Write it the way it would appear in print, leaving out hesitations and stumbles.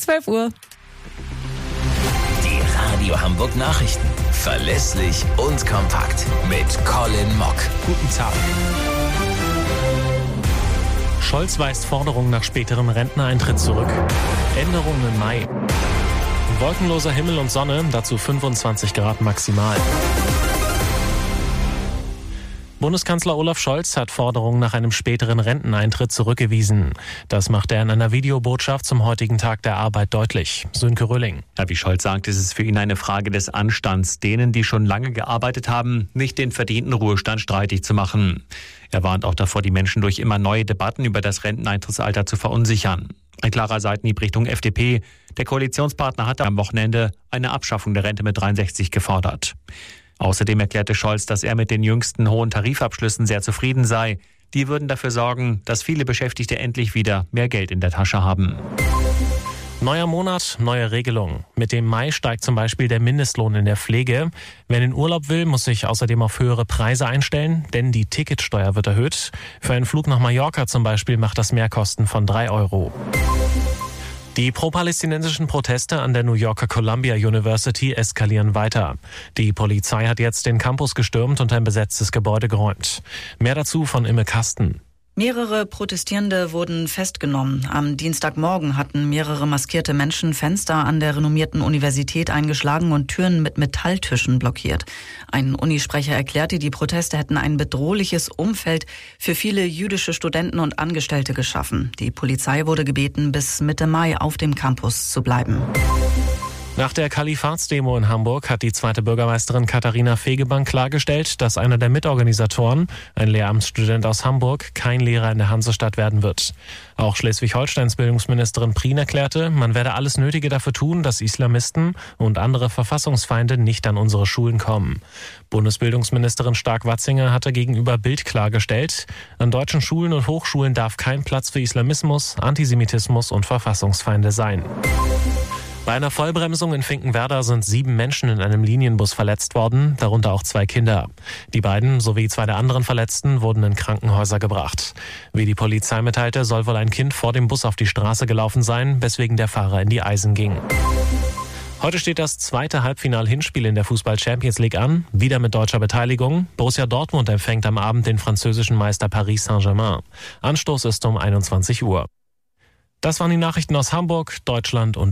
12 Uhr. Die Radio Hamburg Nachrichten. Verlässlich und kompakt. Mit Colin Mock. Guten Tag. Scholz weist Forderungen nach späterem Renteneintritt zurück. Änderungen im Mai. Wolkenloser Himmel und Sonne, dazu 25 Grad maximal. Bundeskanzler Olaf Scholz hat Forderungen nach einem späteren Renteneintritt zurückgewiesen. Das macht er in einer Videobotschaft zum heutigen Tag der Arbeit deutlich. Sönke Röhling. Ja, wie Scholz sagt, ist es für ihn eine Frage des Anstands, denen, die schon lange gearbeitet haben, nicht den verdienten Ruhestand streitig zu machen. Er warnt auch davor, die Menschen durch immer neue Debatten über das Renteneintrittsalter zu verunsichern. Ein klarer Seitenhieb Richtung FDP. Der Koalitionspartner hatte am Wochenende eine Abschaffung der Rente mit 63 gefordert. Außerdem erklärte Scholz, dass er mit den jüngsten hohen Tarifabschlüssen sehr zufrieden sei. Die würden dafür sorgen, dass viele Beschäftigte endlich wieder mehr Geld in der Tasche haben. Neuer Monat, neue Regelung. Mit dem Mai steigt zum Beispiel der Mindestlohn in der Pflege. Wer in den Urlaub will, muss sich außerdem auf höhere Preise einstellen, denn die Ticketsteuer wird erhöht. Für einen Flug nach Mallorca zum Beispiel macht das Mehrkosten von 3 €. Die pro-palästinensischen Proteste an der New Yorker Columbia University eskalieren weiter. Die Polizei hat jetzt den Campus gestürmt und ein besetztes Gebäude geräumt. Mehr dazu von Imme Kasten. Mehrere Protestierende wurden festgenommen. Am Dienstagmorgen hatten mehrere maskierte Menschen Fenster an der renommierten Universität eingeschlagen und Türen mit Metalltischen blockiert. Ein Unisprecher erklärte, die Proteste hätten ein bedrohliches Umfeld für viele jüdische Studenten und Angestellte geschaffen. Die Polizei wurde gebeten, bis Mitte Mai auf dem Campus zu bleiben. Nach der Kalifatsdemo in Hamburg hat die zweite Bürgermeisterin Katharina Fegebank klargestellt, dass einer der Mitorganisatoren, ein Lehramtsstudent aus Hamburg, kein Lehrer in der Hansestadt werden wird. Auch Schleswig-Holsteins Bildungsministerin Prien erklärte, man werde alles Nötige dafür tun, dass Islamisten und andere Verfassungsfeinde nicht an unsere Schulen kommen. Bundesbildungsministerin Stark-Watzinger hatte gegenüber Bild klargestellt, an deutschen Schulen und Hochschulen darf kein Platz für Islamismus, Antisemitismus und Verfassungsfeinde sein. Bei einer Vollbremsung in Finkenwerder sind 7 Menschen in einem Linienbus verletzt worden, darunter auch 2 Kinder. Die beiden sowie 2 der anderen Verletzten wurden in Krankenhäuser gebracht. Wie die Polizei mitteilte, soll wohl ein Kind vor dem Bus auf die Straße gelaufen sein, weswegen der Fahrer in die Eisen ging. Heute steht das zweite Halbfinal-Hinspiel in der Fußball-Champions League an, wieder mit deutscher Beteiligung. Borussia Dortmund empfängt am Abend den französischen Meister Paris Saint-Germain. Anstoß ist um 21 Uhr. Das waren die Nachrichten aus Hamburg, Deutschland und